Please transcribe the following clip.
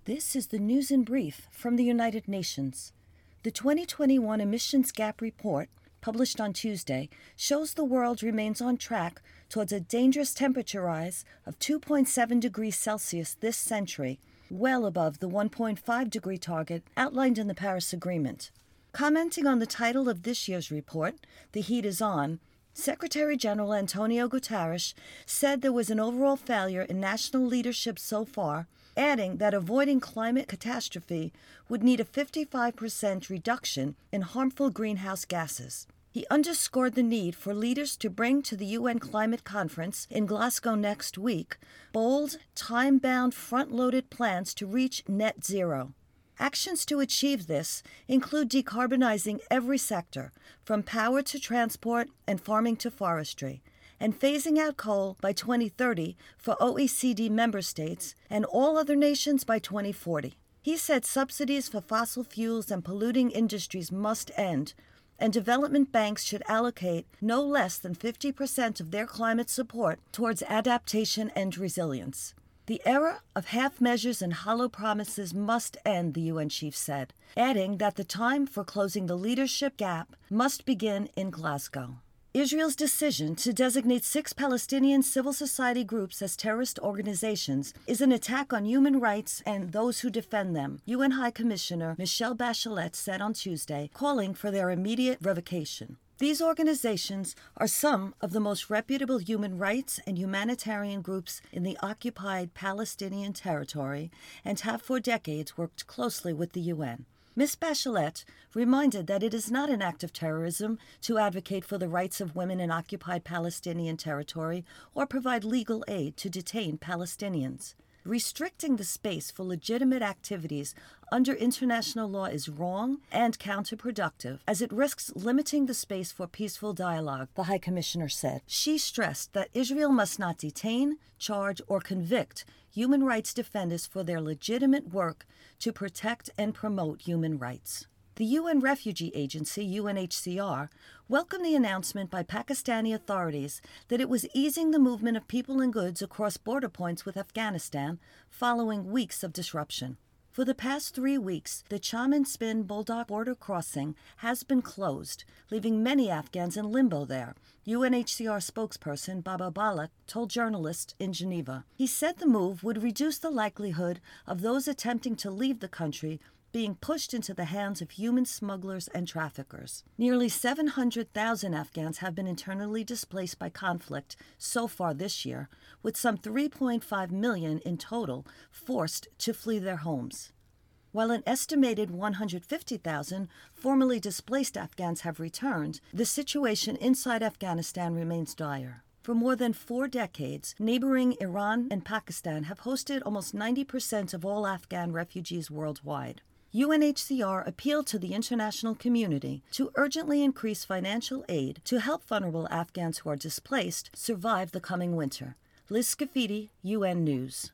This is the news in brief from the United Nations. The 2021 Emissions Gap Report, published on Tuesday, shows the world remains on track towards a dangerous temperature rise of 2.7 degrees Celsius this century, well above the 1.5 degree target outlined in the Paris Agreement. Commenting on the title of this year's report, "The Heat is On," Secretary General Antonio Guterres said there was an overall failure in national leadership so far, adding that avoiding climate catastrophe would need a 55% reduction in harmful greenhouse gases. He underscored the need for leaders to bring to the UN Climate Conference in Glasgow next week bold, time-bound, front-loaded plans to reach net zero. Actions to achieve this include decarbonizing every sector, from power to transport and farming to forestry, and phasing out coal by 2030 for OECD member states and all other nations by 2040. He said subsidies for fossil fuels and polluting industries must end, and development banks should allocate no less than 50% of their climate support towards adaptation and resilience. The era of half measures and hollow promises must end, the UN chief said, adding that the time for closing the leadership gap must begin in Glasgow. Israel's decision to designate 6 Palestinian civil society groups as terrorist organizations is an attack on human rights and those who defend them, UN High Commissioner Michelle Bachelet said on Tuesday, calling for their immediate revocation. These organizations are some of the most reputable human rights and humanitarian groups in the occupied Palestinian territory and have for decades worked closely with the UN. Ms. Bachelet reminded that it is not an act of terrorism to advocate for the rights of women in occupied Palestinian territory or provide legal aid to detained Palestinians. Restricting the space for legitimate activities under international law is wrong and counterproductive, as it risks limiting the space for peaceful dialogue, the High Commissioner said. She stressed that Israel must not detain, charge, or convict human rights defenders for their legitimate work to protect and promote human rights. The UN Refugee Agency, UNHCR, welcomed the announcement by Pakistani authorities that it was easing the movement of people and goods across border points with Afghanistan following weeks of disruption. For the past 3 weeks, the Chaman Spin Buldak border crossing has been closed, leaving many Afghans in limbo there, UNHCR spokesperson Baba Balak told journalists in Geneva. He said the move would reduce the likelihood of those attempting to leave the country being pushed into the hands of human smugglers and traffickers. Nearly 700,000 Afghans have been internally displaced by conflict so far this year, with some 3.5 million in total forced to flee their homes. While an estimated 150,000 formerly displaced Afghans have returned, the situation inside Afghanistan remains dire. For more than 4 decades, neighboring Iran and Pakistan have hosted almost 90% of all Afghan refugees worldwide. UNHCR appealed to the international community to urgently increase financial aid to help vulnerable Afghans who are displaced survive the coming winter. Liz Scafidi, UN News.